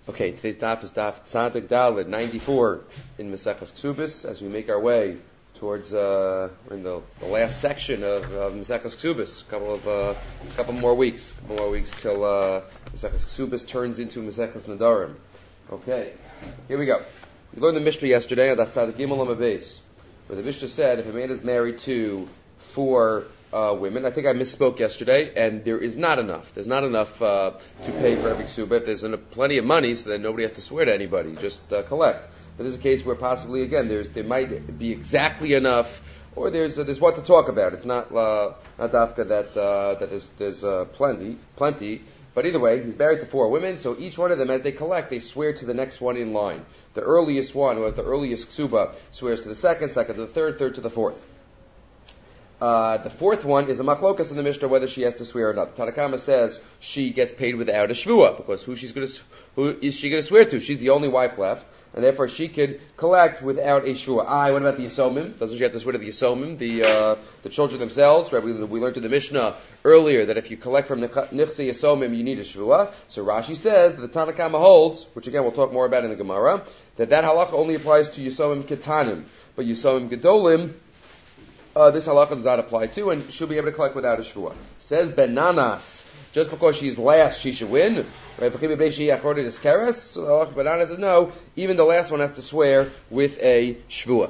Okay, today's daf is daf Tzadik Daled 94 in Maseches Ksubis as we make our way towards we're in the last section of Maseches Ksubis. A couple more weeks till Maseches Ksubis turns into Maseches Nadarim. Okay, here we go. We learned the Mishnah yesterday on daf Tzadik Gimel Amud Beis, where the Mishnah said if a man is married to 4 women. I think I misspoke yesterday, and there is not enough. There's not enough to pay for every ksuba. If there's plenty of money, so then nobody has to swear to anybody, just collect. But there's a case where possibly, again, there might be exactly enough, or there's what to talk about. It's not dafka that there's plenty. But either way, he's married to 4 women, so each one of them, as they collect, they swear to the next one in line. The earliest one, who has the earliest ksuba, swears to the second to the third to the fourth. The 4th one is a machlokas in the Mishnah whether she has to swear or not. Tanna Kama says she gets paid without a shvua because who is she going to swear to? She's the only wife left, and therefore she could collect without a shvua. What about the yisomim? Doesn't she have to swear to the yisomim, the children themselves? Right? We learned in the Mishnah earlier that if you collect from nichse yisomim, you need a shvua. So Rashi says that the Tanna Kama holds, which again we'll talk more about in the Gemara, that halacha only applies to yisomim ketanim, but yisomim gedolim. This halacha does not apply to, and she'll be able to collect without a shvua. Says Ben Nanas, just because she's last, she should win. Right? So Ben Nanas says no, even the last one has to swear with a shvua.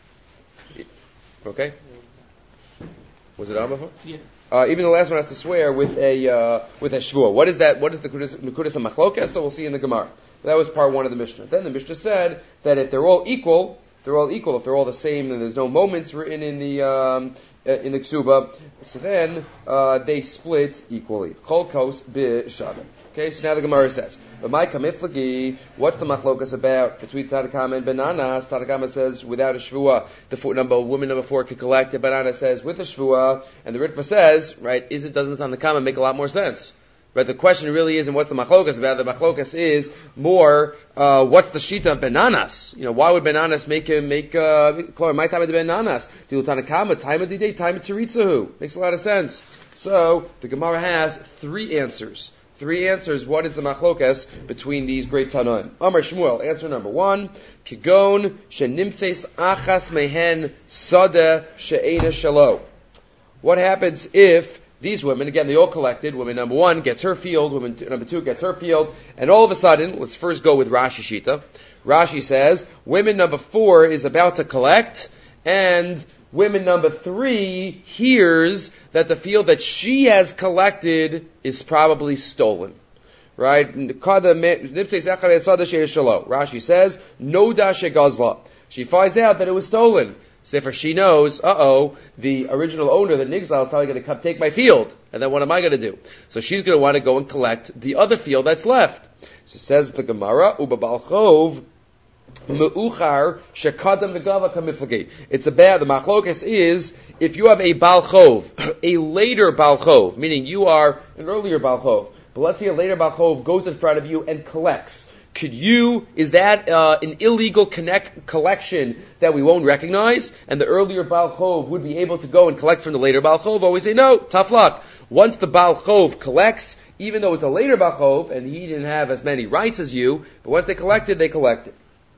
Okay? Was it on before? Yeah. Even the last one has to swear with a shvua. What is that? What is the Nekudas and Machlokas? So we'll see in the Gemara. That was part 1 of the Mishnah. Then the Mishnah said that if they're all equal. If they're all the same, and there's no moments written in the ksuba, so then they split equally. Cholkos b'shada. Okay, so now the Gemara says, "B'may kamiflagi." What's the machlokas about between Tanna Kama and Ben Nanas? Tanna Kama says without a shvua, woman number 4 could collect. And Ben Nanas says with a shvua, and the Ritva says, right? Doesn't Tanna Kama make a lot more sense? But the question really isn't what's the machlokas about. The machlokas is more what's the shita of Ben Nanas. Why would Ben Nanas make my time of Ben Nanas? Do Tanna Kama time of the day, time of Teritzahu. Makes a lot of sense. So the Gemara has 3 answers. 3 answers. What is the machlokas between these great Tanoim? Amar Shmuel. Answer number 1: Kigon shenimses achas mehen sada she'ena shalo. What happens if these women, again, they all collected. Woman number 1 gets her field, woman number 2 gets her field, and all of a sudden, let's first go with Rashi Shita. Rashi says, woman number 4 is about to collect, and woman number 3 hears that the field that she has collected is probably stolen. Right? Rashi says, Noda shegazla. She finds out that it was stolen. So therefore she knows, the original owner, the Nigzal, is probably going to come take my field. And then what am I going to do? So she's going to want to go and collect the other field that's left. So says the Gemara, Uba Balchov, Me'uchar, Shekadam Negava Kamiflagi. It's about, the machlokas is, if you have a Balchov, a later Balchov, meaning you are an earlier Balchov, but let's say a later Balchov goes in front of you and collects. Is that an illegal collection that we won't recognize? And the earlier Baal Chov would be able to go and collect from the later Baal Chov? Or we say, no, tough luck. Once the Baal Chov collects, even though it's a later Baal Chov, and he didn't have as many rights as you, but once they collected, they collected.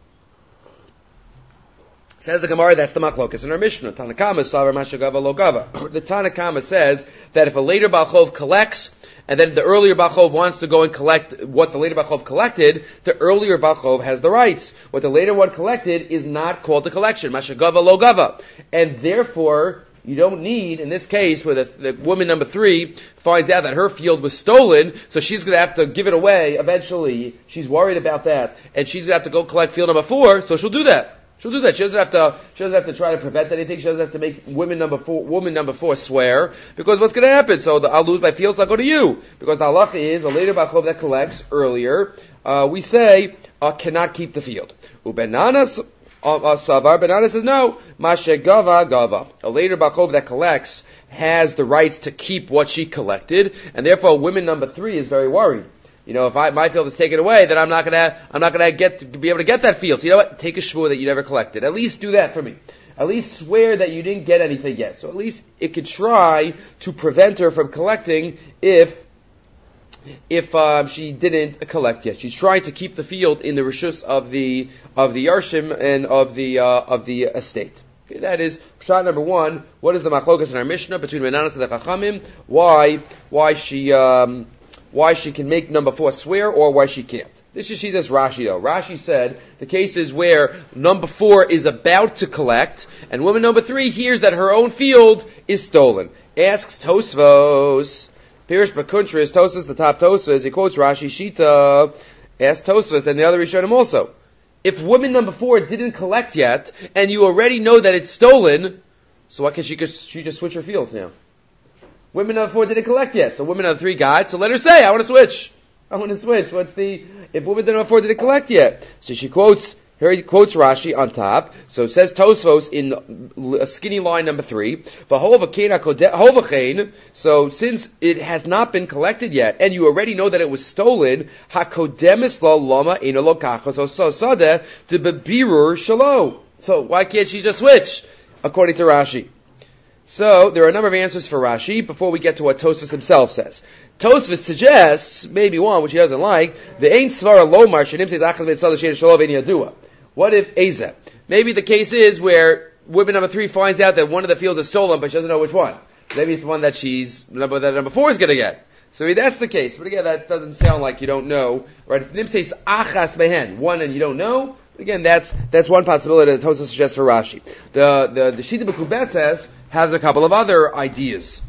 Says the Gemara, that's the machlokas in our Mishnah. Tanna Kama savar mashagava lo gava. The Tanna Kama says that if a later Baal Chov collects, and then the earlier Baal Chov wants to go and collect what the later Baal Chov collected, the earlier Baal Chov has the rights. What the later one collected is not called the collection. Mashagava lo gava. And therefore, you don't need, in this case, where the woman number 3 finds out that her field was stolen, so she's going to have to give it away eventually. She's worried about that. And she's going to have to go collect field number 4, so she'll do that. She doesn't have to try to prevent anything. She doesn't have to make woman number 4 swear, because what's going to happen? So I'll lose my field, so I'll go to you. Because the halacha is, a later Bachov that collects earlier, we say, cannot keep the field. Ben Nanas says no, Mashe gava. A later Bachov that collects has the rights to keep what she collected, and therefore woman number 3 is very worried. If my field is taken away, then I'm not gonna be able to get that field. So you know what? Take a shvua that you never collected. At least do that for me. At least swear that you didn't get anything yet. So at least it could try to prevent her from collecting if if she didn't collect yet. She's trying to keep the field in the rishus of the yarshim and of the estate. Okay, that is shot number one. What is the machlokas in our Mishnah between Benanas and the Chachamim? Why she can make number 4 swear or why she can't. This is Shitas Rashi though. Rashi said the cases where number 4 is about to collect and woman number 3 hears that her own field is stolen. Asks Tosfos. Pirish Bakuntris, Tosfos, the top Tosfos, he quotes Rashi Shita. Asks Tosfos and the other Rishonim also. If woman number 4 didn't collect yet, and you already know that it's stolen, so why can't she just switch her fields now? Woman number 4 didn't collect yet, so woman number 3 got, so let her say, I want to switch. If woman number 4 didn't collect yet? So she quotes, here he quotes Rashi on top, so it says Tosfos in a skinny line number 3, so since it has not been collected yet, and you already know that it was stolen, so why can't she just switch? According to Rashi. So, there are a number of answers for Rashi before we get to what Tosfos himself says. Tosfos suggests, maybe one, which he doesn't like, the Ein Svara Lomar Shenim Says Achaz Beit Sadeh Shein Shalov Ein Yadua. What if Eza? Maybe the case is where woman number 3 finds out that one of the fields is stolen, but she doesn't know which one. Maybe it's the one that number 4 is going to get. So maybe that's the case. But again, that doesn't sound like you don't know. Right? If Nim says Achas Behen, one and you don't know, again, that's one possibility that Tosfos suggests for Rashi. The Shita B'Kubet has a couple of other ideas.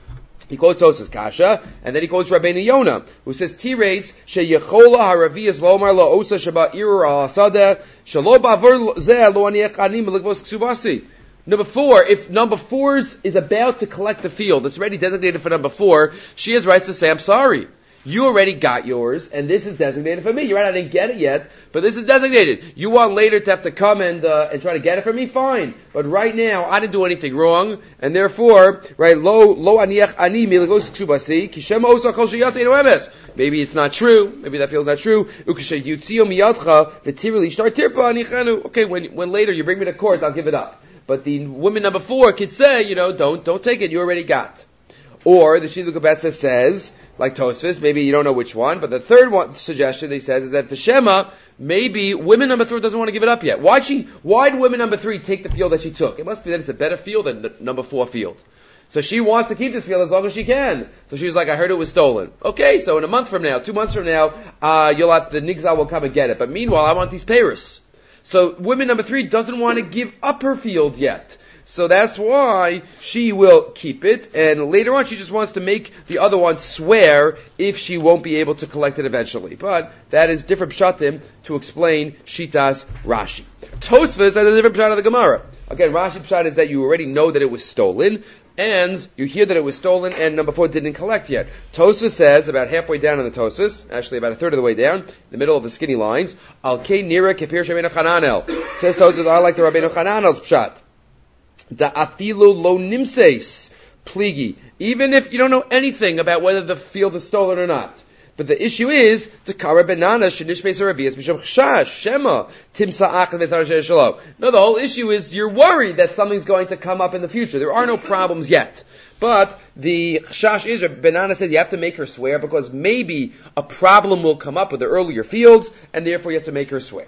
He quotes Tosfos Kasha, and then he quotes Rabbeinu Yonah, who says, Tires, sheyechola haraviyas lomar lo osa shaba irur al asadeh, shalo ba'avur zeh lo aniech ani melikvos ksubasi. Number 4, if number 4 is about to collect the field, it's already designated for number 4, she has rights to say, I'm sorry. You already got yours, and this is designated for me. You're right, I didn't get it yet, but this is designated. You want later to have to come and try to get it for me? Fine. But right now, I didn't do anything wrong, and therefore, right, lo aniach ani miligos ksubasi, kishem osa kol sheyatz eino emes. Maybe it's not true. Maybe that feels not true. Ukashe yutzio miyadcha, v'tirili shtar tirpa anichenu. Okay, when later you bring me to court, I'll give it up. But the woman number 4 could say, don't take it, you already got. Or, the Shita B'Kubet says, like Tosfos, maybe you don't know which one, but the third one suggestion he says is that for Shema, maybe woman number 3 doesn't want to give it up yet. Why did woman number 3 take the field that she took? It must be that it's a better field than the number 4 field. So she wants to keep this field as long as she can. So she's like, I heard it was stolen. Okay, so in a month from now, 2 months from now, the Nigzal will come and get it. But meanwhile, I want these peiros. So woman number 3 doesn't want to give up her field yet. So that's why she will keep it, and later on she just wants to make the other one swear if she won't be able to collect it eventually. But that is different pshatim to explain Shitas Rashi. Tosfos has a different pshat of the Gemara. Again, Rashi pshat is that you already know that it was stolen, and you hear that it was stolen, and number 4 didn't collect yet. Tosfos says, about halfway down in the Tosfos, actually about a third of the way down, in the middle of the skinny lines, Al Kei Nira Kepir Rabbeinu Chananel. Says Tosfos, I like the Rabbeinu Chananel's pshat. The afilu lo nimseis pligi. Even if you don't know anything about whether the field is stolen or not. But the issue is, to kara benana shenish beisaravias b'shem chash shema timsa achad v'tzar shalom. No, the whole issue is you're worried that something's going to come up in the future. There are no problems yet. But the chash is, Benana says you have to make her swear because maybe a problem will come up with the earlier fields, and therefore you have to make her swear.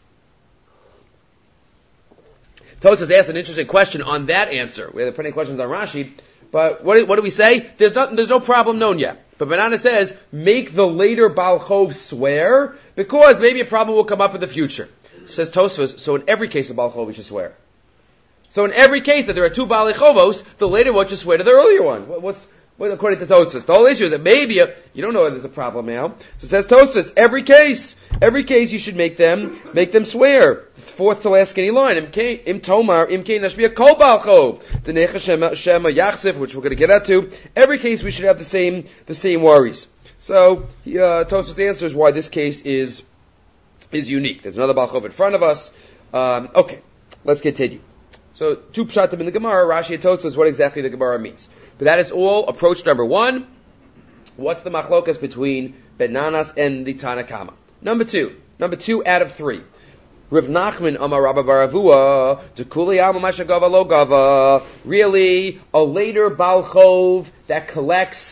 Tosfos asked an interesting question on that answer. We have plenty of questions on Rashi, but what do we say? There's no problem known yet. But Benana says, make the later Baal Chov swear, because maybe a problem will come up in the future. Says Tosfos, so in every case of Baal Chov we should swear. So in every case that there are 2 Baal Chovos, the later one should swear to the earlier one. What's according to Tosfos? The whole issue is that maybe you don't know whether there's a problem now. So it says Tosfos, every case you should make them swear. 4th to last skinny line. Im tomar, im kein nashbiya kol Baal Chov. The necha shema yachsif, which we're going to get at to. Every case we should have the same worries. So, Tosfos answers why this case is unique. There's another Baal Chov in front of us. Okay, let's continue. So, 2 pshatim in the Gemara, Rashi and Tosfos, what exactly the Gemara means. But that is all approach number 1. What's the machlokas between Benanas and the Tanakama? Number 2 out of 3. Rav Nachman Amar Rabba Baravua Dekuli Alma Mashagava Lo Gava. Really, a later Baal Chov that collects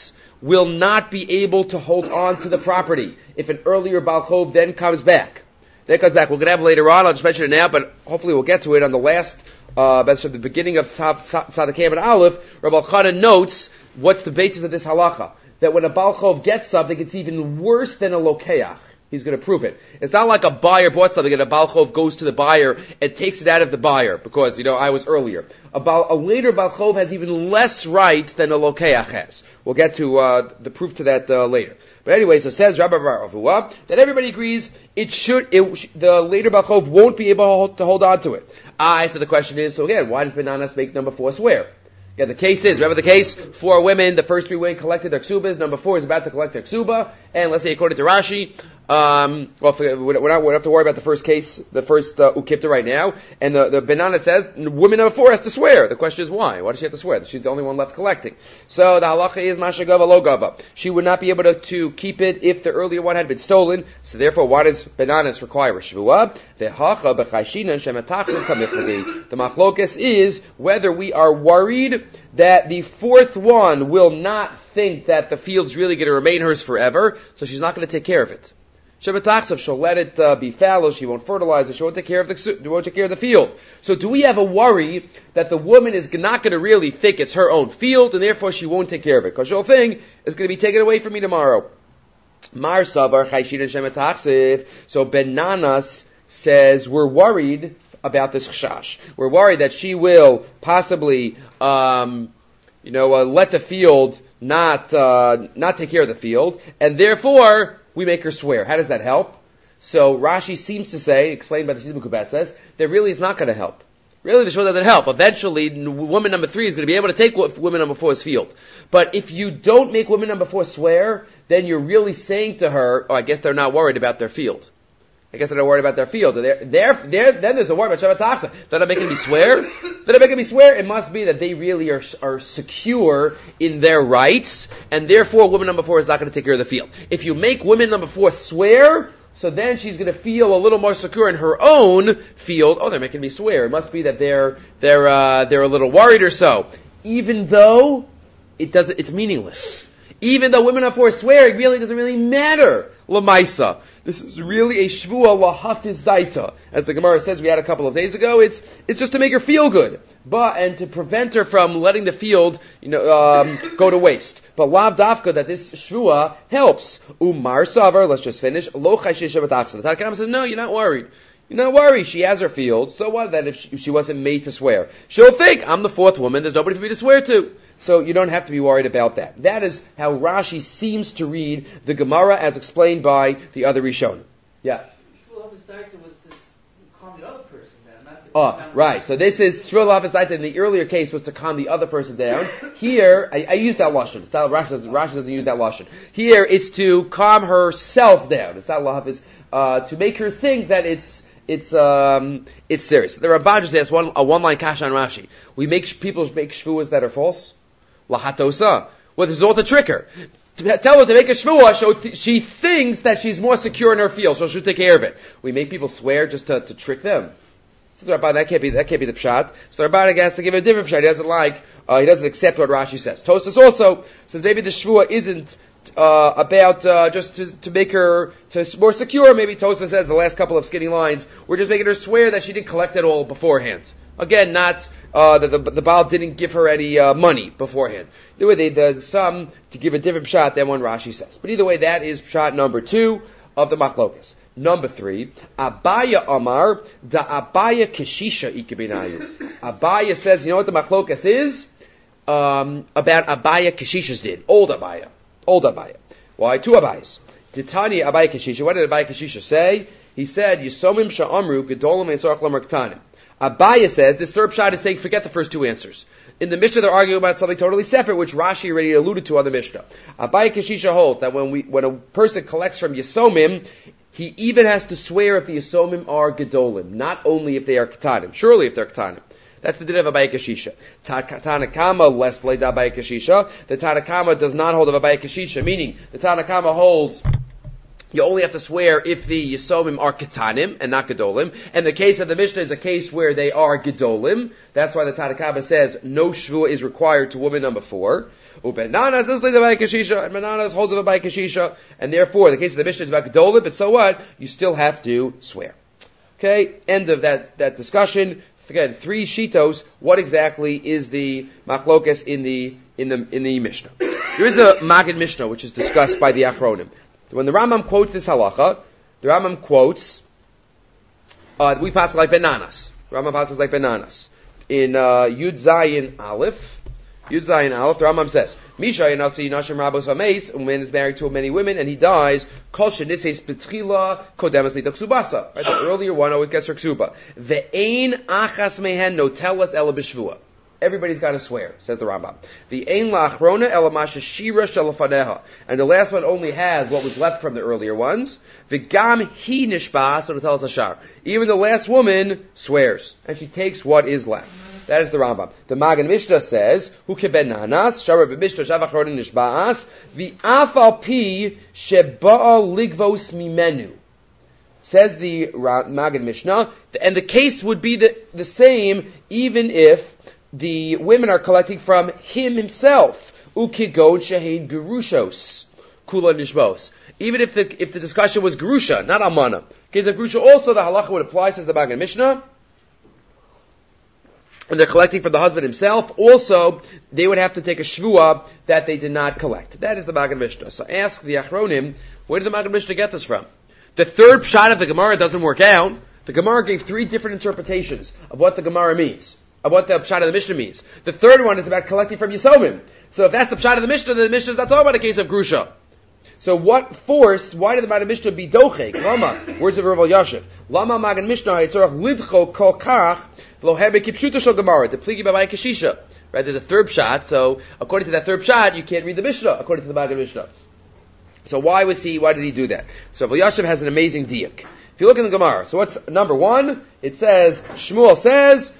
will not be able to hold on to the property if an earlier Baal Chov then comes back. We're going to have later on, I'll just mention it now, but hopefully we'll get to it on the last, that's the beginning of Tzadik Ham and Aleph. Rabbi Elchanan notes what's the basis of this halacha. That when a Baal Chov gets something, it's even worse than a lokeach. He's going to prove it. It's not like a buyer bought something and a Baal Chov goes to the buyer and takes it out of the buyer because, I was earlier. A later Baal Chov has even less rights than a Lokeach has. We'll get to the proof to that later. But anyway, so says Rabbi Ravua that everybody agrees the later Baal Chov won't be able to hold on to it. So the question is, so again, why does Benanas make number 4 swear? Yeah, the case is, remember the case? 4 women, the first 3 women collected their ksubas, number 4 is about to collect their ksuba, and let's say according to Rashi, we don't have to worry about the first case, the first ukipta right now, and the Benana says, woman number 4 has to swear. The question is why? Why does she have to swear? She's the only one left collecting. So the halacha is mashagava lo gava. She would not be able to keep it if the earlier one had been stolen, so therefore why does Benanas require a shvuah? The machlokes is whether we are worried that the 4th one will not think that the field's really going to remain hers forever, so she's not going to take care of it. She'll let it be fallow, she won't fertilize it, she won't take care of the field. So do we have a worry that the woman is not going to really think it's her own field, and therefore she won't take care of it? Because she'll think it's going to be taken away from me tomorrow. Mar Savar Chayshin Shemetachsiv. So Benanas says we're worried about this chashash. We're worried that she will possibly, let the field not take care of the field, and therefore we make her swear. How does that help? So Rashi seems to say, explained by the Siddur Kubat says, that really is not going to help. Really, the shul doesn't help. Eventually, woman number 3 is going to be able to take woman number 4's field. But if you don't make woman number 4 swear, then you're really saying to her, I guess they're not worried about their field. Then there's a worry about Shabbat Tachsa. They're not making me swear. It must be that they really are secure in their rights, and therefore woman number 4 is not going to take care of the field. If you make woman number 4 swear, so then she's going to feel a little more secure in her own field. They're making me swear. It must be that they're a little worried or so. Even though it's meaningless. Even though women number 4 swear, it really doesn't really matter. Lamaisa. This is really a shvuah lahafiz daita. As the Gemara says we had a couple of days ago, it's just to make her feel good. And to prevent her from letting the field, go to waste. But lav dafka that this shvuah helps. Umar savar, let's just finish. Lo chayshish shabbatachsa. The Tanakh says, no, you're not worried. You're not worried. She has her field. So what then if she wasn't made to swear? She'll think, I'm the 4th woman, there's nobody for me to swear to. So you don't have to be worried about that. That is how Rashi seems to read the Gemara as explained by the other Rishonim. Yeah? Shvuah was to calm the other person down. Right. So this is Shvuah Lafis in the earlier case was to calm the other person down. Here, I use that lashon. Rashi doesn't use that lashon. Here, it's to calm herself down. It's not Lafis, to make her think that it's serious. The Ramban just asked a one-line kasha on Rashi. People make shvuahs that are false. Lahatosa. Well, this is all to trick her. Tell her to make a shvuah, so she thinks that she's more secure in her field, so she'll take care of it. We make people swear just to trick them. Says Rabban, that can't be the pshat. So Rabban has to give a different pshat. He doesn't accept what Rashi says. Tosas also says maybe the shvuah isn't about just to make her more secure. Maybe Tosas says the last couple of skinny lines, we're just making her swear that she didn't collect it all beforehand. Again, not that the Baal didn't give her any money beforehand. Either way, some to give a different pshat than what Rashi says. But either way, that is pshat number 2 of the machlokas. Number 3, Abaya Amar da Abaya Keshisha Ikibinayu. Abaya says, you know what the machlokas is? About Abaya Keshishas did. Old Abaya. Why? 2 Abayas. Titani Abaya Keshisha. What did Abaya Keshisha say? He said, Yisomim Sha'amru Gedolim Eitzarach Lamar Ktanim. Abaya says, this third pshat is saying, forget the first 2 answers. In the Mishnah, they're arguing about something totally separate, which Rashi already alluded to on the Mishnah. Abaya Keshisha holds that when a person collects from Yisomim, he even has to swear if the Yisomim are Gedolim, not only if they are Ketanim. Surely if they're Ketanim. That's the din of Abaya Keshisha. Tanakama less leida Abaya Keshisha. The Tanakama does not hold of Abaya Keshisha, meaning the Tanakama holds You only have to swear if the Yisomim are Ketanim and not Gedolim. And the case of the Mishnah is a case where they are Gedolim. That's why the Tanakh says no Shvuah is required to woman number 4. Ubenanas is Lidabai Kashisha, and Benanas holds of a by Kashisha. And therefore, the case of the Mishnah is about Gedolim, but so what? You still have to swear. Okay, end of that discussion. Again, 3 shitos. What exactly is the machlokas in the Mishnah? There is a Magid Mishnah which is discussed by the Achronim. When the Rambam quotes this halacha, the Rambam quotes, we pass like bananas. The Rambam passes like bananas. In Yud Zayin Aleph, the Rambam says, Misha Yanasi Nashim Rabos Vameis, a man is married to many women, and he dies, Kol Shenises Betrila Kodemas Lita Ksubasa. Right, the earlier one always gets her ksuba. Ve'ein achas mehen no telas ela b'shvua. Everybody's got to swear, says the Rambam. The ein la'achrona elamasha shira shalafaneha, and the last one only has what was left from the earlier ones. V'gam hi nishba, so to tell us ashar. Even the last woman swears, and she takes what is left. That is the Rambam. The Magen Mishnah says, "Hu kebenanas shara b'mishnah shavachron nishbaas v'afal pi sheba'a ligvos mimenu." Says the Magen Mishnah, and the case would be the same even if the women are collecting from him himself. Ukigon shehein gerushos kula nishbos. Even if the discussion was gerusha, not amana. Case of gerusha, also the halacha would apply, says the Magen Mishnah. And they're collecting from the husband himself. Also, they would have to take a shvuah that they did not collect. That is the Magen Mishnah. So ask the Achronim, where did the Magen Mishnah get this from? The third pshat of the Gemara doesn't work out. The Gemara gave 3 different interpretations of what the Gemara means, of what the pshat of the Mishnah means. The third one is about collecting from Yisomim. So if that's the pshat of the Mishnah, then the Mishnah is not talking about a case of grusha. So why did the Magen Mishnah be dochek? Lama, words of Rav Yashiv. Lama Magen Mishnah, hitzorach lidcho kol kach, v'lo hebe kipshuta shel Gemara, the pligi b'vay kashisha. Right, there's a third pshat, so according to that third pshat, you can't read the Mishnah, according to the Magen Mishnah. So why did he do that? So Rav Yashiv has an amazing diak. If you look in the Gemara, so what's number 1? It says, Shmuel says,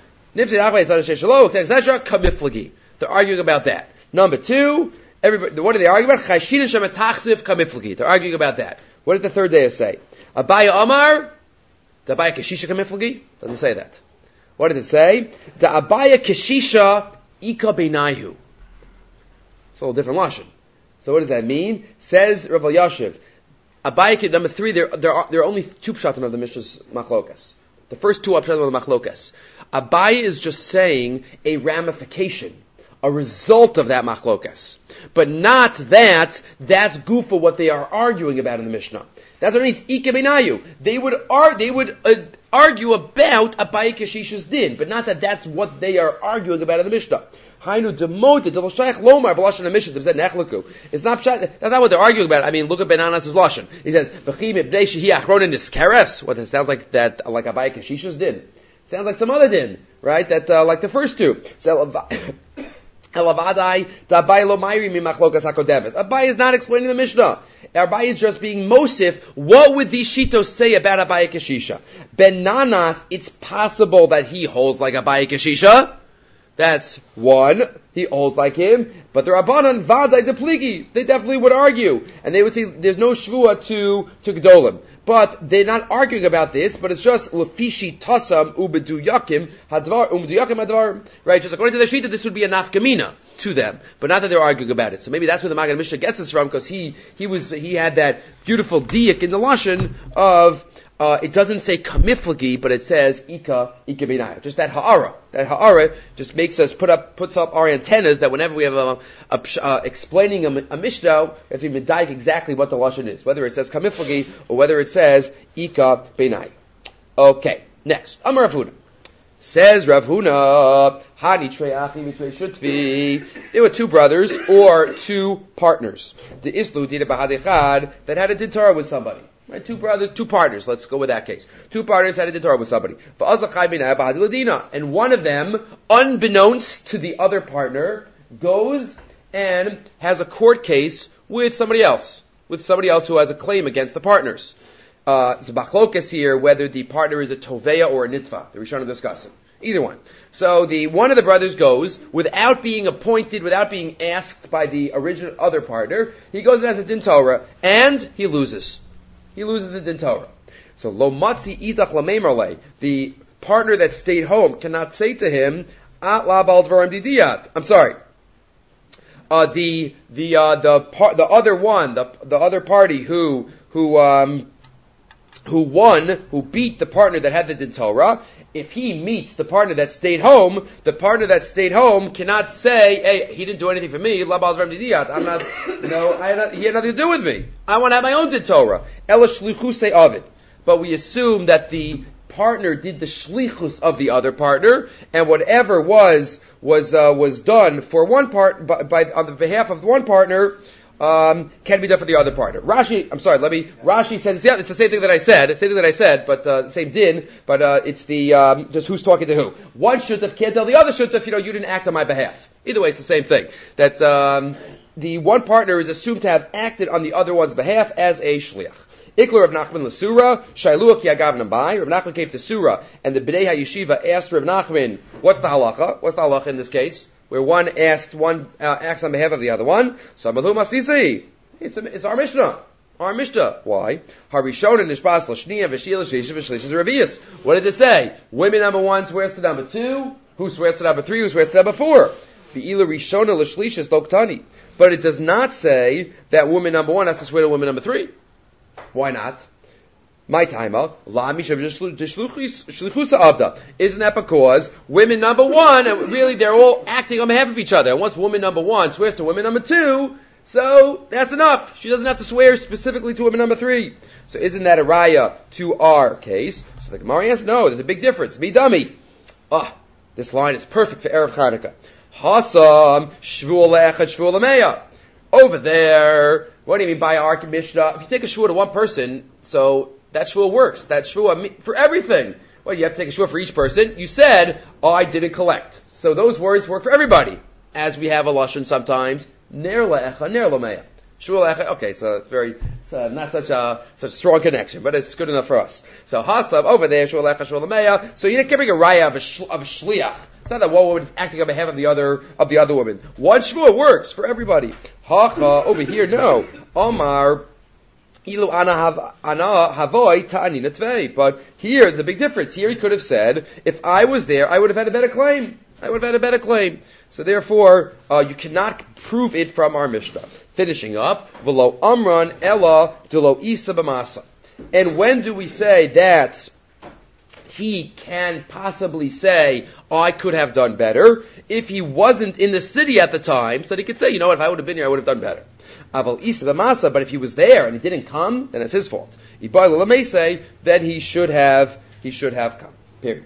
etc. Kamiflagi. They're arguing about that. Number 2, what are they arguing about? Chayshina shemetachsiv kamiflagi. They're arguing about that. What does the third day say? Abaya Amar, the Abaya Keshisha kamiflagi? Doesn't say that. What did it say? The Abaya Keshisha ika beinayu. It's a little different lashon. So what does that mean? Says Rav Yashiv, Abaye, number 3, there are only 2 pshatim of the Mishnah's machlokas. The first 2 pshatim of the machlokas. Abaye is just saying a ramification, a result of that machlokas. But not that's goofa what they are arguing about in the Mishnah. That's what it means, Ike Benayu. They would argue about Abaye Keshisha's din, but not that that's what they are arguing about in the Mishnah. Hainu demoted, lomar b'lashon ha'mishnah. It's not that's not what they're arguing about. I mean, look at Benanas' lashon. He says, "V'chim ibnei shehi achronin niskeres." What it sounds like that, like Abaye Keshisha's din. It sounds like some other din, right? That like the first 2. So Elavadai Abaye lo mayri mimachlokas hakodemes. Abaye is not explaining the Mishnah. Abaye is just being mosif. What would these shitos say about Abaye Keshisha? Benanas, it's possible that he holds like Abaye Keshisha. That's 1. He holds like him. But the Rabbanan Vadai Depligi, they definitely would argue. And they would say there's no shvuah to Gdolim. But they're not arguing about this, but it's just Lefishi Tasam Ubedu Yakim Hadvar. Right, just according to the Shita, this would be a nafkamina to them. But not that they're arguing about it. So maybe that's where the Magen Mishnah gets this from, because he had that beautiful diak in the Lashon of it doesn't say kamiflagi, but it says ika binaya. Just that ha'ara. That ha'ara just puts up our antennas that whenever we have explaining a Mishnah, we have to medayik exactly what the lashon is, whether it says kamiflagi or whether it says ika binaya. Okay, next. Amar Rav Huna. Says Rav Huna, Hani trei achim mitrei shutvi. There were 2 brothers or 2 partners. The islu did bahad that had a din Torah with somebody. Right, 2 brothers, 2 partners. Let's go with that case. 2 partners had a din Torah with somebody. And one of them, unbeknownst to the other partner, goes and has a court case with somebody else who has a claim against the partners. It's a machlokas here whether the partner is a toveya or a nitva. The Rishonim discussing. Either one. So one of the brothers goes without being appointed, without being asked by the original other partner. He goes and has a din Torah and he loses. he loses the din Torah. So lo matzi idach lameimar, the partner that stayed home cannot say to him, at la bal dvarim didiyat. I'm sorry. The other party who beat the partner that had the din Torah, if he meets the partner that stayed home, the partner that stayed home cannot say, hey, he didn't do anything for me, la bal dvarim didiyat. I'm not, he had nothing to do with me. I want to have my own din Torah. Ela shlichusei avid. But we assume that the partner did the shlichus of the other partner, and whatever was done for one part on the behalf of one partner can be done for the other partner. Rashi says, yeah, it's the same thing that I said, but same din, but it's the just who's talking to who. One shutaf can't tell the other shutaf, you didn't act on my behalf. Either way, it's the same thing. That the one partner is assumed to have acted on the other one's behalf as a shliach. Ikler Rav Nachman l'Sura, Shailua ki agav nambai. Rav Nachman came to Surah, and the B'nai HaYeshiva asked Rav Nachman, what's the halacha? What's the halacha in this case? Where one acts on behalf of the other one. So Amalu Masisi. It's our Mishnah. Our Mishnah. Why? Harishon and Nishbas l'Shniya v'Shil l'Shlish v'Shlish Revius. What does it say? Women number 1 swears to number 2. Who swears to number 3? Who swears to number 4? V'Ila Rishona l'Shlish is Loktani. But it does not say that woman number 1 has to swear to woman number 3. Why not? My timer. Isn't that because women number 1, really they're all acting on behalf of each other. And once woman number 1 swears to woman number 2, so that's enough. She doesn't have to swear specifically to woman number 3. So isn't that a raya to our case? So the Gemara answers, no, there's a big difference. Me dummy. This line is perfect for Erev Chanukah. Hasam shvuah le'echad shvuah le'meya. Over there, what do you mean by our Mishnah? If you take a shvuah to one person, so that shvuah works. That shvuah for everything. Well, you have to take a shvuah for each person. You said, I didn't collect. So those words work for everybody. As we have a lashon sometimes, ner le'echa, ner le'meya. Shvuah le'echa, okay, so it's not such a strong connection, but it's good enough for us. So hasab, over there, shvuah le'echa, shvuah le'meya. So you can't bring a raya of a shliach. It's not that one woman is acting on behalf of the other woman. One shvuah works for everybody. Hacha, over here, no. Omar, ilu ana havoi ta'anina tvei. But here, there's a big difference. Here he could have said, if I was there, I would have had a better claim. So therefore, you cannot prove it from our Mishnah. Finishing up, v'lo amran ella d'lo isa b'masa. And when do we say that he can possibly say, I could have done better? If he wasn't in the city at the time, so that he could say, if I would have been here, I would have done better. Aval isa b'masa, but if he was there and he didn't come, then it's his fault. Then he should have come. Period.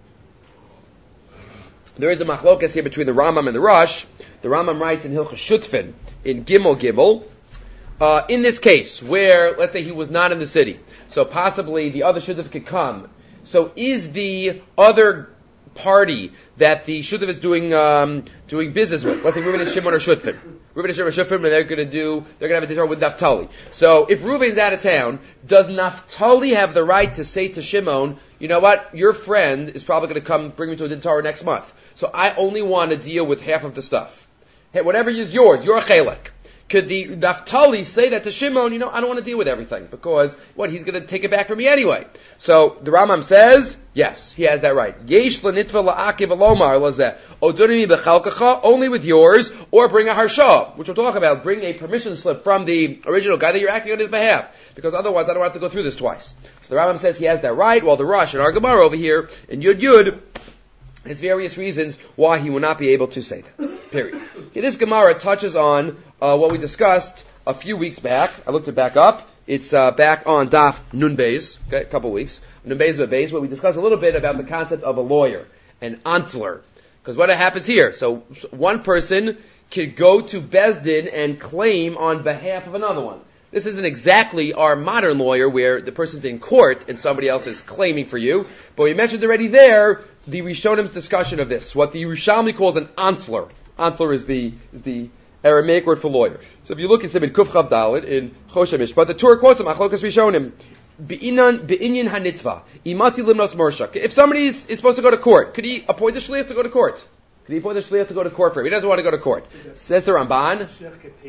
There is a machlokas here between the Rambam and the Rosh. The Rambam writes in Hilchos Shutfin, in Gimel, in this case, where, let's say he was not in the city, so possibly the other Shutf could come. So is the other party that the Shutf is doing business with, let's say Reuven and Shimon or Shutfin. Reuven and Shimon or Shutfin, and they're going to have a dinner with Naphtali. So if Reuven's out of town, does Naphtali have the right to say to Shimon, you know what, your friend is probably going to come bring me to a din Torah next month, so I only want to deal with half of the stuff. Hey, whatever is yours, you're a chelek. Could the Naphtali say that to Shimon, I don't want to deal with everything, because, he's going to take it back from me anyway. So, the Rambam says, yes, he has that right. Yesh l'nitva la'akiv alomar lazeh. Odunimi b'chalkacha, only with yours, or bring a harsha, which we'll talk about, bring a permission slip from the original guy that you're acting on his behalf, because otherwise I don't want to go through this twice. So the Rambam says he has that right, while the Rosh and our Gemara over here, in Yud, has various reasons why he will not be able to say that. Period. Okay, this Gemara touches on what we discussed a few weeks back. I looked it back up. It's back on Daf Nun Beis, okay, a couple weeks. Nun Beis Beis, where we discussed a little bit about the concept of a lawyer, an ansler. Because what happens here? So one person could go to Bezdin and claim on behalf of another one. This isn't exactly our modern lawyer where the person's in court and somebody else is claiming for you. But we mentioned already there the Rishonim's discussion of this, what the Yerushalmi calls an ansler. Ansler is the Aramaic word for lawyer. So if you look at Simon Kuf Chav Dalet in Choshen Mishpat, the Torah quotes him, Achlokas Rishonim, Be'inyan hanitva, imasi limnos morshak. If somebody is supposed to go to court, could he appoint the shliach to go to court? Could he appoint the shliach to go to court for him? He doesn't want to go to court. Says the Ramban,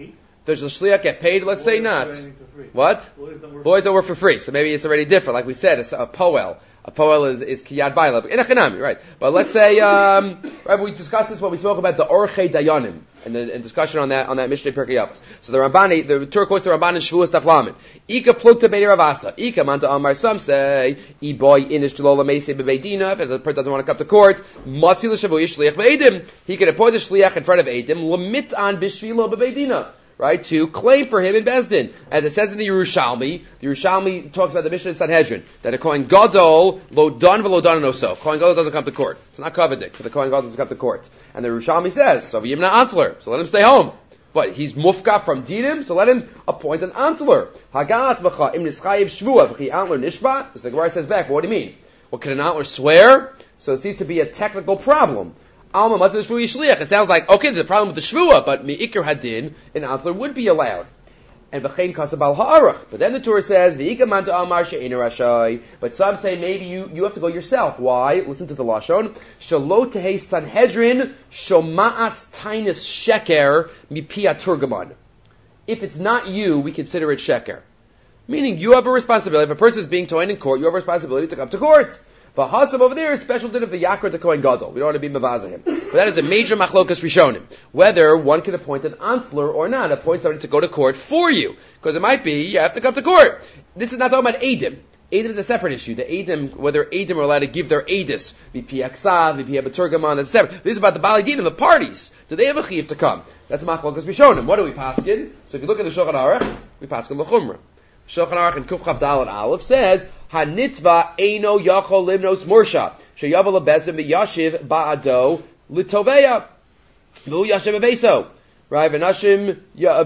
Does the shliach get paid? Let's say not. What? Lawyers don't work for free, so maybe it's already different. Like we said, it's a poel. A poel is kiyad baila in a chinami, right? But let's say, right? We discussed this when we spoke about the orchei dayanim and the discussion on that Mishnah Pirkei Avos. So the Rambani, the Torah quotes the Ramban in Shavuos Daf Lamed. Ika plukta beidei Ravasa. Ika manta amar. Some say iboy inish tlola meisei bebeidina. If the person doesn't want to come to court, matzi l'shavuy shliach be'edim. He can appoint a shliach in front of edim lemit an b'shvilo bebeidina. Right, to claim for him in Bezdin. As it says in the Yerushalmi talks about the Mishnah in Sanhedrin, that a Kohen Gadol, lo don v'lo don oso. Kohen Gadol doesn't come to court. It's not coveted for the Kohen Gadol to come to court. And the Yerushalmi says, so v'yimna antler, so let him stay home. But he's mufka from dinim, so let him appoint an antler. Hagas b'cha im nischayiv shvua v'chi antler nishba. So the Gemara says back, what do you mean? Well, can an antler swear? So it seems to be a technical problem. It sounds like, okay, there's a problem with the shvua, but mi'ikr hadin, an antler would be allowed. And v'chein kasabal ha'arach. But then the Torah says, v'ika manta amar she'enu rashai. But some say maybe you have to go yourself. Why? Listen to the Lashon. Shalo tehei Sanhedrin shoma'as tainus sheker mipi turgaman. If it's not you, we consider it sheker. Meaning you have a responsibility. If a person is being toined in court, you have a responsibility to come to court. V'hasam over there is special din of the yakar to Kohen Gadol. We don't want to be mavazah him. But that is a major machlokas rishonim. Whether one can appoint an antler or not, appoint somebody to go to court for you. Because it might be, you have to come to court. This is not talking about Eidim. Eidim is a separate issue. The Eidim, whether Eidim are allowed to give their Eidis, VP Aksav, VP Abaturgaman, that's separate. This is about the Bali Dinim, the parties. Do they have a chiv to come? That's a machlokas rishonim. What do we paskin? So if you look at the Shulchan Aruch, we paskin l'chumra. Shulchan Aruch in Kuf Chav Daled Aleph says, Hanitva eino yachol limnos morsha sheyavel lebezim v'yashiv ba'ado litoveya v'hu yashiv bebeso. Right? V'nashim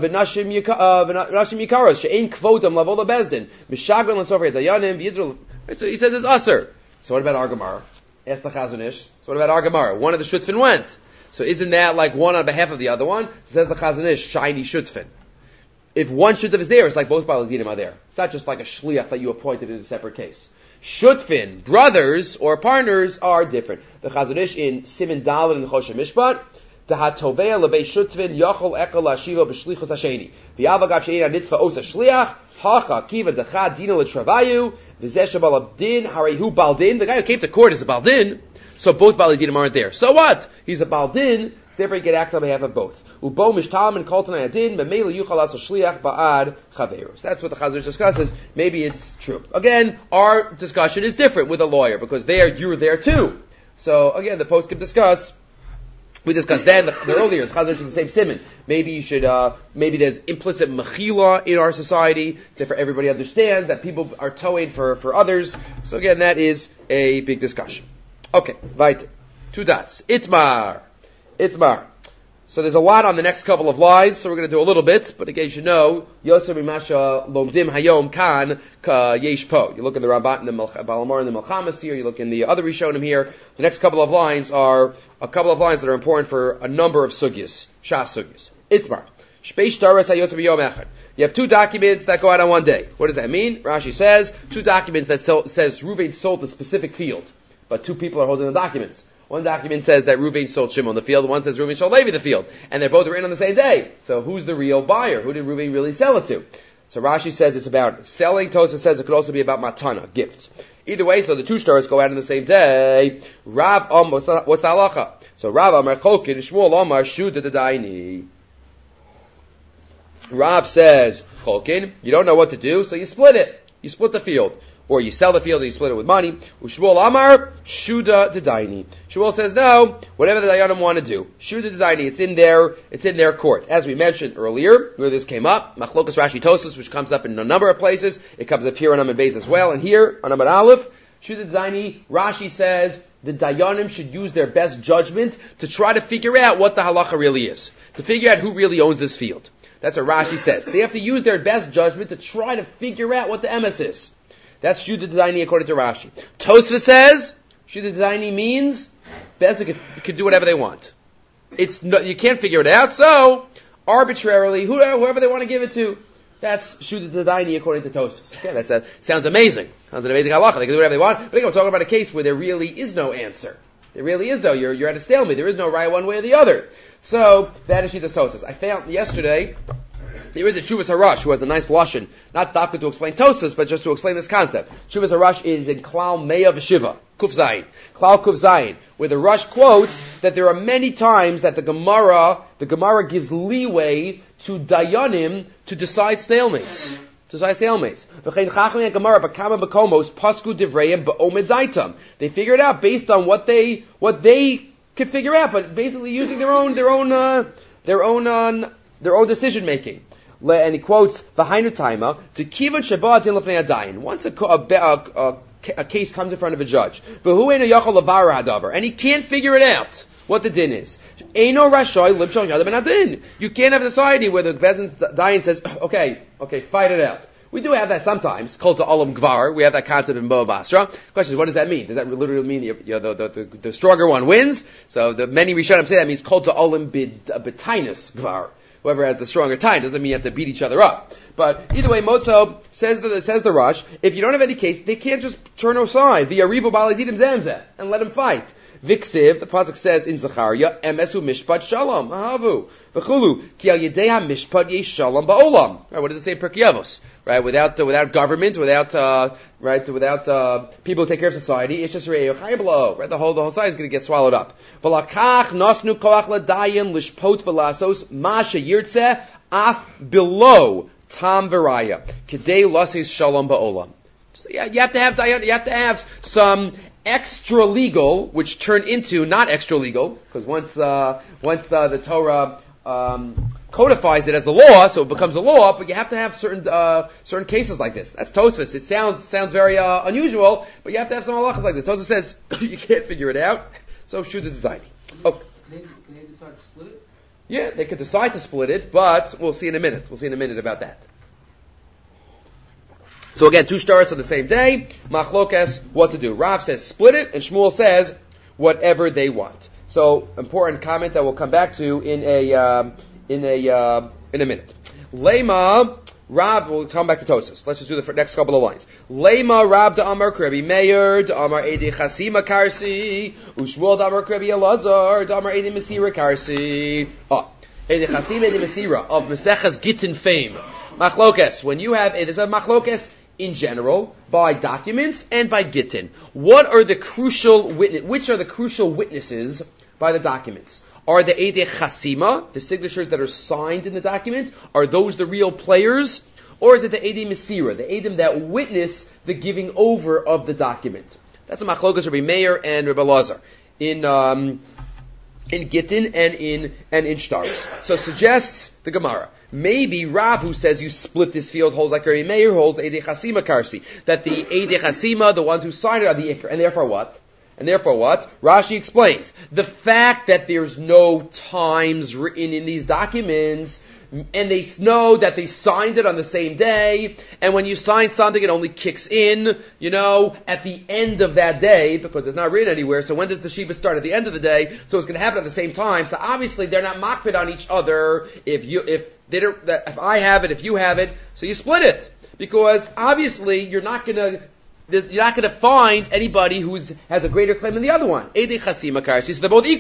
yikaros she'ein kvodam lavol lebezdin mishagan l'sofer dayanim v'yidrul. So he says it's usher. So what about our Gemara? Ask the Chazon Ish. So what about our Gemara? One of the shutzfin went. So isn't that like one on behalf of the other one? Says the Chazon Ish, shiny shutzfin. If one shutf is there, it's like both Baladinim are there. It's not just like a shliach that you appointed in a separate case. Shutfin, brothers or partners, are different. The Chazon Ish in Siman Daled in Choshen Mishpat, Tahatovea lebei shutfin yachol echol lashiva b'shlichus hasheni. V'yavagav she'ena nitva osa shliach, hacha kiva decha dina l'travayu, v'zeh shebalabdin harehu baldin. The guy who came to court is a baldin, so both Baladinim aren't there. So what? He's a baldin, so therefore he can act on behalf of both. Ubo mishtam and koltanay adin b'meila yuchal aso shliach ba'ad chaveros. That's what the Chazon Ish discusses. Maybe it's true. Again, our discussion is different with a lawyer because you're there too. So again, the post can discuss. We discussed then the earlier. The Chazon Ish is the same simon. Maybe you should. Maybe there's implicit mechila in our society. Therefore, everybody understands that people are towing for others. So again, that is a big discussion. Okay, weiter. 2 dots. Itmar. So there's a lot on the next couple of lines, so we're going to do a little bit, but again, you should know, Yosef Mimasha Lomdim Hayom Kan Ka Yesh Po. You look in the Rabat and the Balamar and the Melchamas here, you look in the other Rishonim here, the next couple of lines are a couple of lines that are important for a number of sugyas, Shas sugyas. Itmar. Shpeish Daras HaYosef Yom Echad. You have 2 documents that go out on one day. What does that mean? Rashi says, 2 documents that says Reuven sold a specific field, but 2 people are holding the documents. One document says that Reuven sold Shimon the field, one says Reuven sold Levi the field. And they're both written on the same day. So who's the real buyer? Who did Reuven really sell it to? So Rashi says it's about selling. Tosafos says it could also be about matana, gifts. Either way, so the 2 stars go out on the same day. Rav what's the halacha? So Rav Amar Chokin, Shmuel Amar Shuda Daini. Rav says, Chokin, you don't know what to do, so you split it. You split the field. Or you sell the field and you split it with money. Shmuel Amar, Shuda Dedaini. Shmuel says, no, whatever the Dayanim want to do. Shuda Dedaini, it's in their court. As we mentioned earlier, where this came up, Machlokas Rashi Tosafos, which comes up in a number of places. It comes up here on Amud Beis as well. And here, on Amud Aleph, Shuda Dedaini, Rashi says, the Dayanim should use their best judgment to try to figure out what the halacha really is. To figure out who really owns this field. That's what Rashi says. They have to use their best judgment to try to figure out what the emes is. That's Shuda Dedaini according to Rashi. Tosafos says Shuda Dedaini means Bezdin can do whatever they want. You can't figure it out, so arbitrarily whoever they want to give it to. That's Shuda Dedaini according to Tosafos. Okay, that sounds amazing. Sounds an amazing halacha. They can do whatever they want. But again, we're talking about a case where there really is no answer. There really is no. You're at a stalemate. There is no right one way or the other. So that is Shuda Tosafos. I found yesterday There is a Shuvas Harash who has a nice lashon, not dafka to explain Tosas, but just to explain this concept. Shuvas Harash is in Klal Meya V'Shiva, Kuf Zayin, Klal Kuf Zayin, where the Rush quotes that there are many times that the Gemara gives leeway to Dayanim to decide stalemates. They figure it out based on what they could figure out, but basically using their own decision making. And he quotes V'hainu Taima to Kivan Shabbat Din Lefnei Adayin. Once a case comes in front of a judge, and he can't figure it out what the din is. You can't have a society where the Bezdin's Dayan says, okay, fight it out. We do have that sometimes, called to Olam Gvar. We have that concept in Bava Basra. Question is, what does that mean? Does that literally mean the stronger one wins? So the many Rishonim say that means called to Olam B'tainus Gvar. Whoever has the stronger tie doesn't mean you have to beat each other up. But either way, Moso says the Rush, if you don't have any case, they can't just turn aside the Arivu Baladidim Zamzeh and let him fight. Viksiv, the pasuk says in Zechariah, Emesu Mishpat Shalom, Ahavu, V'chulu, Ki al Yedei HaMishpat Yesh Shalom Ba'olam. Right, what does it say in Pirkei Avos? Right, without government, without people who take care of society, it's just Re'eo Chayblo. Right, the whole society is going to get swallowed up. V'lakach Nosnu Koach L'Dayin Lishpot V'lasos Masha Yirtzeh Af Below Tam V'raya Kedei Lasis Shalom Ba'olam. So yeah, you have to have some extra legal, which turn into not extra legal, because once the Torah codifies it as a law, so it becomes a law. But you have to have certain cases like this. That's Tosfos. It sounds very unusual, but you have to have some halachas like this. Tosfos says you can't figure it out, so shoot the design. Okay. Can they decide to split it? Yeah, they could decide to split it, but we'll see in a minute. We'll see in a minute about that. So again, two shtaros on the same day. Machlokas, what to do? Rav says split it, and Shmuel says whatever they want. So important comment that we'll come back to in a minute. Lema Rav, we'll come back to Tosas. Let's just do the next couple of lines. Lema Rav da Amar Krebi Meir da Amar Edi Chasima Karsi Ushmuel da Amar Krebi Elazar da Amar Edi Mesira Karsi. Edi Chasima Edi Mesira of Meseches Gittin fame. Machlokas. When you have it is a machlokas in general, by documents and by Gittin. Which are the crucial witnesses by the documents? Are the Eidei Chasima, the signatures that are signed in the document, are those the real players? Or is it the Eidei Mesira, the Eidim that witness the giving over of the document? That's a machlokas Rabbi Meir and Rabbi Elazar in Gittin and in Shtaros. So suggests the Gemara. Maybe Rav, who says you split this field, holds like Rabbi Meir holds Eidei Chasima Karsi. That the Eidei Chasima, the ones who signed it, are the Iker. And therefore what? Rashi explains. The fact that there's no times written in these documents, and they know that they signed it on the same day, and when you sign something, it only kicks in, at the end of that day, because it's not written anywhere. So when does the Sheba start? At the end of the day, so it's going to happen at the same time. So obviously they're not makpid on each other. If I have it, if you have it, so you split it, because obviously you're not going to find anybody who has a greater claim than the other one. Eidei Chasima Karsi, so they're both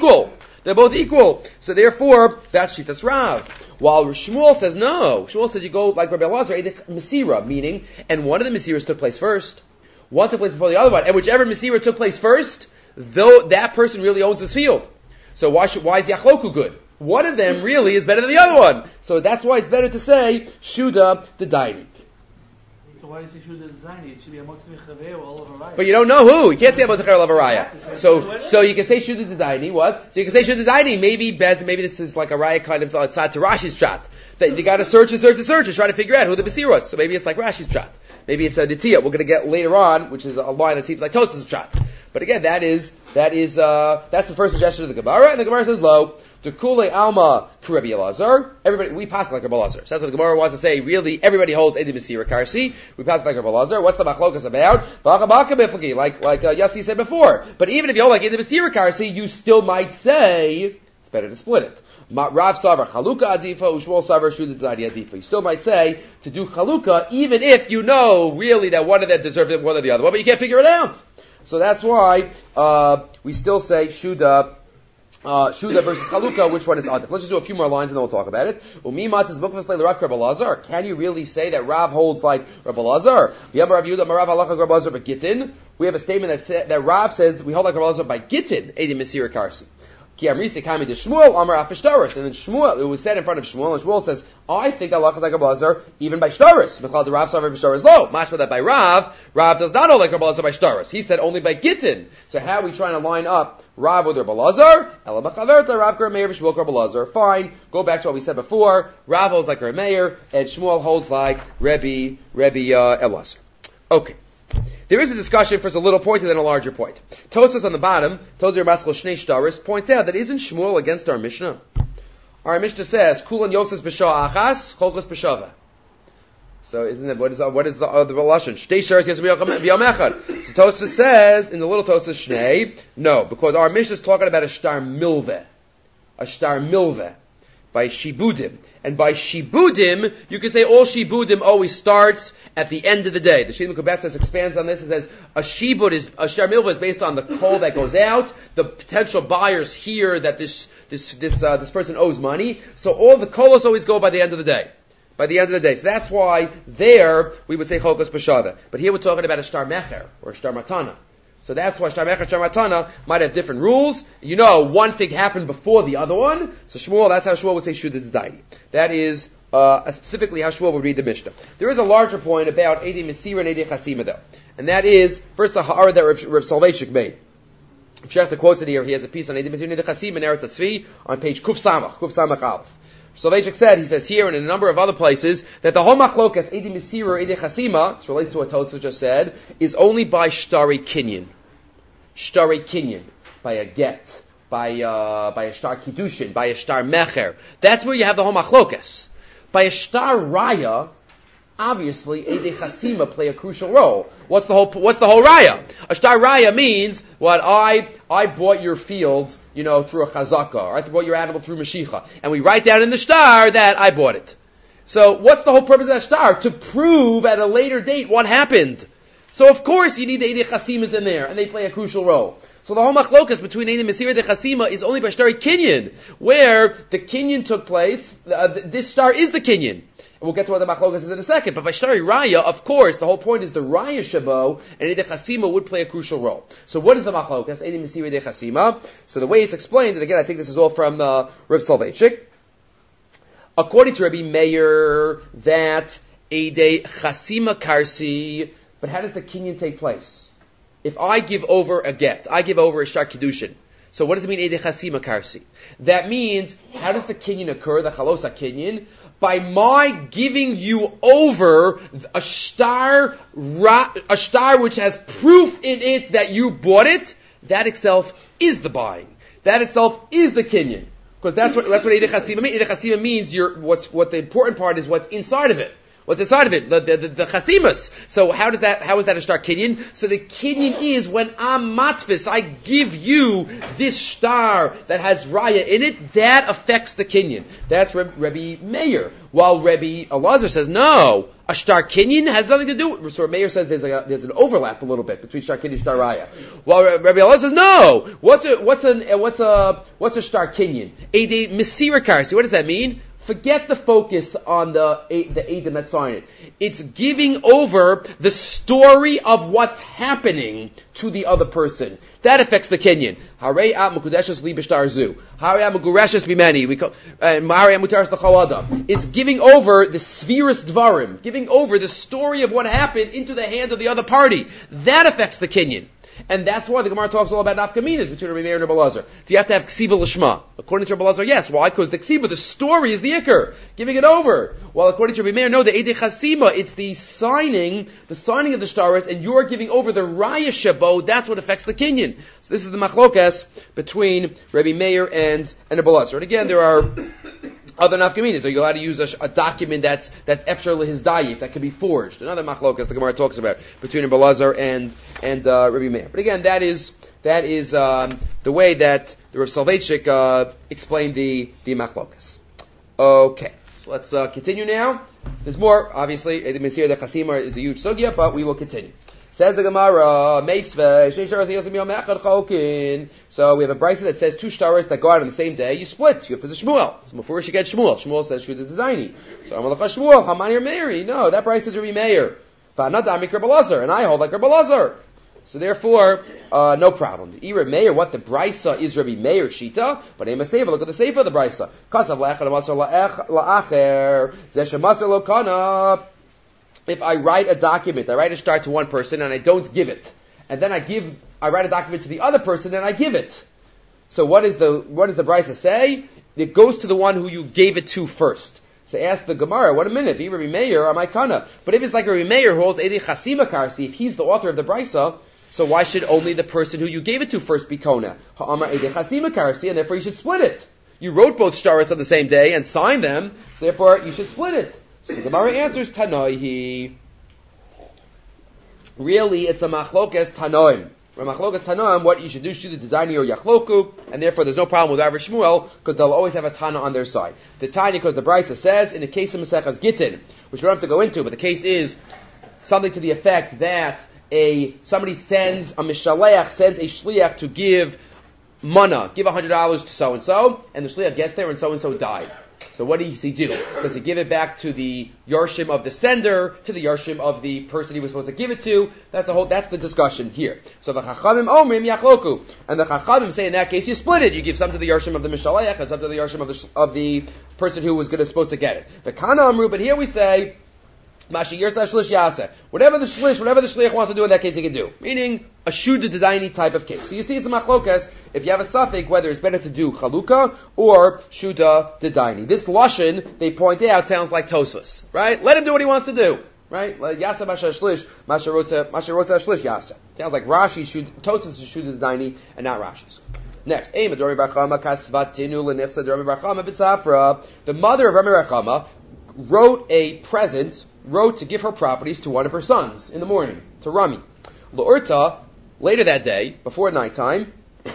equal. So therefore, that's Shitas Rav. While Shmuel says no. Shmuel says you go like Rabbi Elazar, Eidei Mesira, meaning, and one of the Mesiras took place first. One took place before the other one. And whichever Mesira took place first, though that person really owns this field. So why is Yachloku good? One of them really is better than the other one. So that's why it's better to say Shuda the Daini. So why do you say Shuda the Daini? It should be a Motzim Chaveir or Olavaraya. But you don't know who. You can't say Motzim Chaveir or Olavaraya. So you can say Shuda the Daini. What? So you can say Shuda the Daini. Maybe this is like a Raya kind of tzad to Rashi's chat. They got to search and try to figure out who the Basir was. So maybe it's like Rashi's chat. Maybe it's a Nitiyah. We're going to get later on, which is a line that seems like Tosas' chat. But again, that's the first suggestion of the Gemara, and the Gemara says lo. To Kule Alma Rabbi Elazar. Everybody, we pass like Rabbi Elazar. So that's what the Gemara wants to say. Really, everybody holds Eidei Mesira Karsi. We pass like Rabbi Elazar. What's the machlokas about? Like Yossi said before. But even if you hold like Eidei Mesira Karsi, you still might say it's better to split it. Rav Savar Chaluka Adifa, Ushmuel Savar Shuda Tzadi Adifa. You still might say to do Chaluka, even if you know really that one of them deserves it more than the other one, but you can't figure it out. So that's why we still say Shuda Shuda versus Chalukah, which one is Adif? Let's just do a few more lines and then we'll talk about it. Can you really say that Rav holds like Rabbi Lazar? We have a statement that Rav says we hold like Rabbi Lazar by Gittin, Edi Mesira Karsi. And then Shmuel, it was said in front of Shmuel, and Shmuel says, I think that Lachas like Rabbi Lazar even by Shtaris. The Rav saw by Shtaris low. Mashma that by Rav does not hold like Rabbi Lazar by Shtaris. He said only by Gittin. So how are we trying to line up Rav with Rabbi Lazar? Fine. Go back to what we said before. Rav holds like Rabbi Meir, and Shmuel holds like Rabbi Elazar. Okay. There is a discussion, first a little point and then a larger point. Tosas on the bottom, Tozer Maskal Shnei Shtaris, points out that isn't Shmuel against our Mishnah? Our Mishnah says, Kulan Yosef B'Shah Achas, Cholkos B'Shava. So isn't that, what is the Lashon? Shtei Shtaris Yes B'Yom Echad. So Tosas says, in the little Tosas Shnei, no, because our Mishnah is talking about a Shtar Milveh. A Shtar Milveh. By Shibudim. And by Shibudim, you can say all Shibudim always starts at the end of the day. The Shidduch Kubetz expands on this and says a Shibud is, a Shtar Milvah is based on the coal that goes out. The potential buyers hear that this person owes money. So all the kolos always go by the end of the day. By the end of the day. So that's why there we would say Cholkos B'Shava. But here we're talking about a Shtar Mecher or a Shtar Matana. So that's why Shtar Mecher, Shtar Matana might have different rules. You know, one thing happened before the other one. So Shmuel, that's how Shmuel would say Shudah Zdaidi. That is specifically how Shmuel would read the Mishnah. There is a larger point about Eidei Mesira and Eidei Chasima though. And that is, first the Ha'ara that Rav Soloveitchik made. If Shechta quotes it here, he has a piece on Eidei Mesira and Eidei Chasima in Eretz HaTzvi on page Kuf Samach Aleph. Soloveitchik said, he says here and in a number of other places, that the whole machlokas, Eidei Mesira or Eidei Chasima, this relates to what Tosfos just said, is only by Shtari Kinyan. Shtari Kinyan, by a get, by a Shtar Kiddushin, by a Shtar Mecher. That's where you have the whole machlokas. By a Shtar Raya, obviously, Eidei Chasima play a crucial role. What's the whole Raya? A Shtar Raya means, what, I bought your field, through a Chazaka, or I bought your animal through Mashicha. And we write down in the Shtar that I bought it. So, what's the whole purpose of that Shtar? To prove at a later date what happened. So of course you need the Eidei Chasimas in there, and they play a crucial role. So the whole machlokas between Eidei Mesira and Eidei Chasima is only by Shtari Kinyan, where the Kinyan took place, this star is the Kinyan. And we'll get to what the machlokas is in a second. But by Shtari Raya, of course, the whole point is the Raya Shabo, and Eidei Chasima would play a crucial role. So what is the machlokas? Eidei Mesira, Eidei Chasima. So the way it's explained, and again I think this is all from Rav Soloveitchik, according to Rabbi Meir, that Eidei Chasima Karsi. But how does the kinyan take place? If I give over a get, I give over a Shtar Kiddushin. So what does it mean, Eidei Chasima Karsi? That means, how does the kinyan occur, the Chalosa kinyan? By my giving you over a star which has proof in it that you bought it, that itself is the buying. That itself is the kinyan. Because that's what Eidei Chasima means. Eidei Chasima means what the important part is what's inside of it. What's inside of it? The chasimas. So how is that a shtar kinyan? So the kinyan is when I'm matfis, I give you this shtar that has raya in it, that affects the kinyan. That's Rabbi Meir. While Rabbi Elazar says, no, a shtar kinyan has nothing to do with, so Rabbi Meir says there's an overlap a little bit between shtar kinyan and shtar raya. While Rabbi Elazar says, no, what's a shtar kinyan? Eidei Mesira Karsi. What does that mean? Forget the focus on the Eidim that's on it. It's giving over the story of what's happening to the other person. That affects the kinyan. Harei at mukudeshes li b'shtar zu. Harei at mugureshes b'meni. Harei at mutaris l'chol adam. It's giving over the spheris dvarim, giving over the story of what happened into the hand of the other party. That affects the kinyan. And that's why the Gemara talks all about nafkaminas between Rabbi Meir and Rabbi Elazar. Do you have to have ksiva l'shma? According to Rabbi Elazar, yes. Why? Because the ksiva, the story, is the ikar, giving it over. While according to Rabbi Meir, no, the Eidei Chasima, it's the signing of the shtaros, and you're giving over the raya shabo. That's what affects the kinyan. So this is the machlokas between Rabbi Meir and Rabbi Elazar. And again, there are other nafkaminas. Are you allowed to use a document that's efshar lehizdayif, that can be forged? Another machlokas the Gemara talks about between Rabbi Elazar and Rabbi Meir. But again, that is the way that the Rav Soloveitchik explained the machlokas. Okay, so let's continue now. There's more. Obviously, Eidei Mesira, Eidei Chasima is a huge sugya, but we will continue. Says the Gemara, Meisve, so we have a brisa that says 2 shtaros that go out on the same day, you split. You have to do Shmuel. So before you get Shmuel. Shmuel says Shuda Daini. So Amalacha Shmuel, Hamani Meiri. No, that brisa is Rabbi Meir. Va'nadami Rabbi Lazar, and I hold like Rabbi Lazar. So therefore, no problem. The Rabbi Meir, what the brisa is Rabbi Meir Shita, but Ema Seifa, look at the Seifa of the brisa. Kasav la'echad amasar la'acher, zeshamasar lo kana. If I write a document, I write a shtar to one person and I don't give it. And then I write a document to the other person and I give it. So what does the brisa say? It goes to the one who you gave it to first. So ask the Gemara, what a minute, if Rabbi Meir or my kana. But if it's like Rabbi Meir who holds Eidei Chasima Karsi, if he's the author of the brisa, so why should only the person who you gave it to first be kona? Ha'amar Eidei Chasima Karsi, and therefore you should split it. You wrote both shtaros on the same day and signed them, so therefore you should split it. So the Gemara answers Tanoihi. Really, it's a machlokas Tanoim. Machlokas Tanoim, what you should do, Shuda Daini or Yachloku, and therefore there's no problem with Rav Shmuel, because they'll always have a Tana on their side. The Tanya, because the Brisa says, in the case of Maseches Gittin, which we don't have to go into, but the case is something to the effect that somebody sends, a Mishaleach sends a Shliach to give mana, give $100 to so-and-so, and the Shliach gets there and so-and-so died. So what does he do? Does he give it back to the Yarshim of the sender, to the Yarshim of the person he was supposed to give it to? That's the discussion here. So the Chachamim Omrim Yachloku. And the Chachamim say in that case you split it. You give some to the Yarshim of the Mishalayach and some to the Yarshim of the person who was supposed to get it. The Kana Amru, but here we say, Mashi Yersa Shlish Yase. Whatever the Shliach wants to do in that case, he can do. Meaning, a Shuda Daini type of case. So you see it's a machlokas, if you have a suffix, whether it's better to do Chaluka or Shuda Daini. This Lashon, they point out, sounds like Tosfos. Right? Let him do what he wants to do. Right? Like Yasa Masha Shlish, Masha Rotza Shlish Yasa. Sounds like Rashi, Tosfos is Shuda Daini, and not Rashi's. Next, the mother of Rami Rachama wrote to give her properties to one of her sons in the morning, to Rami. L'urta, later that day, before nighttime,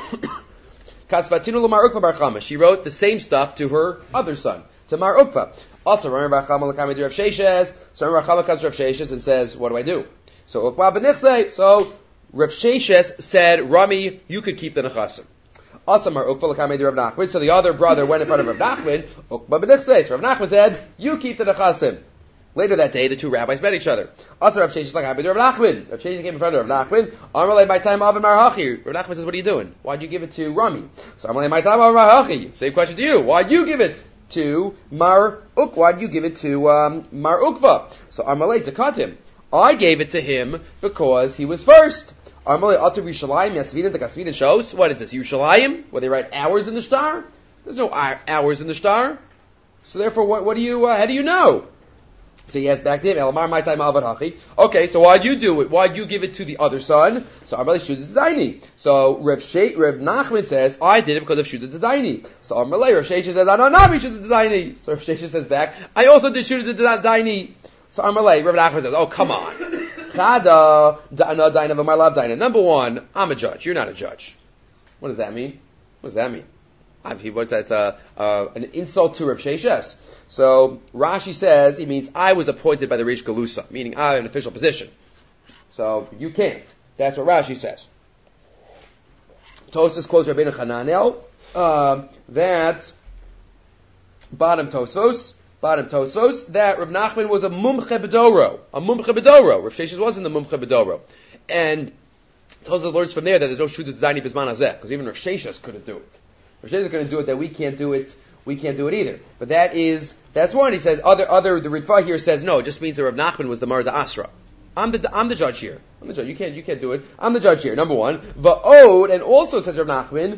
she wrote the same stuff to her other son, to Mar Ukva. Also, Rami Rachama l'kamei Rav Sheshes, so Rami Rachama comes to Rav Sheshes and says, what do I do? So Ukva b'nichsei, so Rav Sheshes said, Rami, you could keep the nechasim. Also, Mar Ukva l'kamei Rav Nachman, so the other brother went in front of Rav Nachman, Ukva b'nichsei, so Rav Nachman said, you keep the nechasim. Later that day, the two rabbis met each other. Also, Rav Sheshes like Rav Nachman. Rav Sheshes came in front of Rav Nachman. Amalei my time Avin Marhachi. Rav Nachman says, "What are you doing? Why'd you give it to Rami?" So Amalei my time Avin Marhachi. Same question to you. Why'd you give it to Mar Uk? Why'd you give it to Mar Ukva? So Amalei to cut him. I gave it to him because he was first. Amalei Atu Yushalayim Yasvidin. The Kasvidin shows. What is this? Yushalayim? Where they write hours in the star? There's no hours in the star. So therefore, what do you? How do you know? So he asked back to him, Elamar my time Hachi. Okay, so why'd you do it? Why'd you give it to the other son? So Amalei Shuda Daini. So Rav Nachman says, I did it because of Shuda Daini. So Amalei, Rav Sheshes says, Ananabi Shuda Daini. So Rav Sheshes says back, I also did Shuda Daini. So Amalei, Rav Nachman says, oh come on. Chada Da'ana Daina V'Marlav Daina. Number one, I'm a judge. You're not a judge. What does that mean? What does that mean? It's an insult to Rav Sheshes. So Rashi says he means I was appointed by the Reish Galusa, meaning I have an official position. So you can't. That's what Rashi says. Tosfos quotes Rabbeinu Hananel that bottom Tosfos that Rav Nachman was a mumche bedoro. Rav Sheshes wasn't the mumche bedoro, and Tosfos learns from there that there's no shudat zaini bisman hazeh, because even Rav Sheshes couldn't do it. Rav Sheshes couldn't do it, that we can't do it. We can't do it either. But that's one. He says, the Ritva here says, no, it just means that Rav Nachman was the Marda Asra. I'm the judge here. I'm the judge. You can't do it. I'm the judge here. Number one. Va'od, and also says Rav Nachman,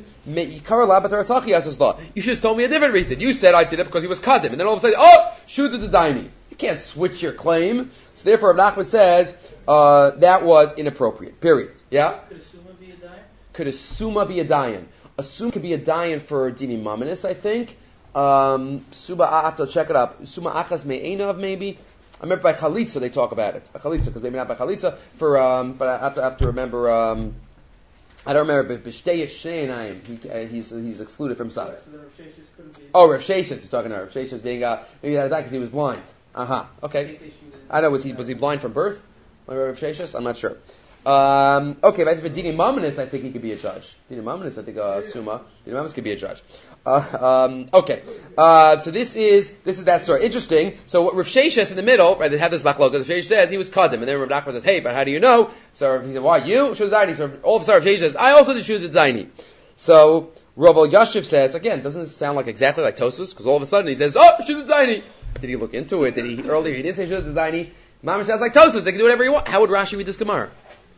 you should have told me a different reason. You said I did it because he was Kadim. And then all of a sudden, Shuda the Daini. You can't switch your claim. So therefore Rav Nachman says, that was inappropriate. Period. Yeah? Could a Summa be a Dayan? Could a Summa be a Dayan? A Summa could be a Dayan for Dini Mamanis, I think. Suba, I have to check it up. Suma achas me'enav, maybe. I remember by Chalitza they talk about it. By Chalitza, because maybe not by Chalitza. But I have to remember. I don't remember. But B'shtei Sheinayim, he's excluded from Salah. So Rav Sheshes couldn't be. Oh, Rav Sheshes is talking about Rav Sheshes being maybe that because he was blind. Okay. I know. Was he blind from birth? Rav Sheshes? I'm not sure. Okay, but for Dini Mamonis, I think he could be a judge. Dini Mamonis, I think, Suma. Dini Mamonis could be a judge. Okay. So this is that story. Interesting. So what Rav Sheshes in the middle, right, they have this machlok. Rav Sheshes says he was Kadim, and then Rav Nachman says, hey, but how do you know? So he said, why, you? Shud Daini. So all of a sudden Rav Sheshes says, I also did Shud Daini. So Rav Yashiv says, again, doesn't it sound like exactly like Tosfos? Because all of a sudden he says, oh, Shud Daini. Did he look into it? Earlier he didn't say Shud Daini. Mama sounds like Tosfos. They can do whatever you want. How would Rashi read this Gemara?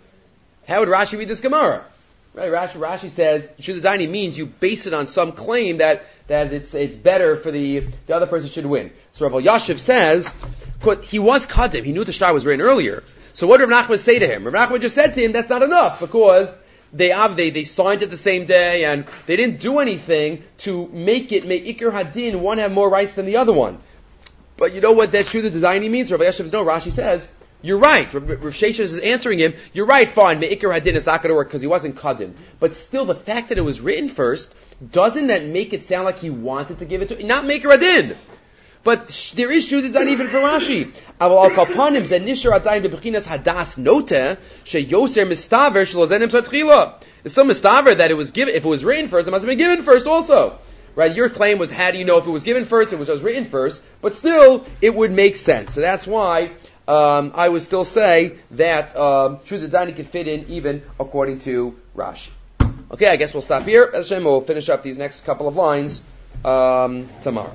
Right, Rashi says Shud Daini means you base it on some claim that it's better for the other person should win. So Rav Yashiv says, he was Kadim, he knew the shtar was written earlier. So what did Rav Nachman say to him? Rav Nachman just said to him, that's not enough, because they signed it the same day, and they didn't do anything to make Ikar Hadin, one have more rights than the other one. But you know what that Shud Daini means? Rav Yashiv, no, Rashi says, you're right. Rav Sheshes is answering him. You're right, fine. Me'ikar Hadin is not going to work because he wasn't Kadim. But still, the fact that it was written first, doesn't that make it sound like he wanted to give it to not Me'ikar Hadin? But there is Shud Daini even for Rashi. Aval al kalpanim ze nishar adayin bebechinas hadas note sheyoser mistaver shelazenim satchila. It's so mistaver that it was given. If it was written first, it must have been given first also. Right? Your claim was, how do you know if it was given first? It was written first. But still, it would make sense. So that's why I would still say that Shud Daini can fit in even according to Rashi. Okay, I guess we'll stop here. As Hashem, we'll finish up these next couple of lines tomorrow.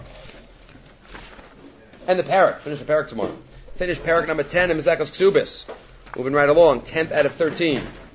And the parak. Finish the parak tomorrow. Finish parak number 10 in Mesechus Ksubis. Moving right along. 10th out of 13.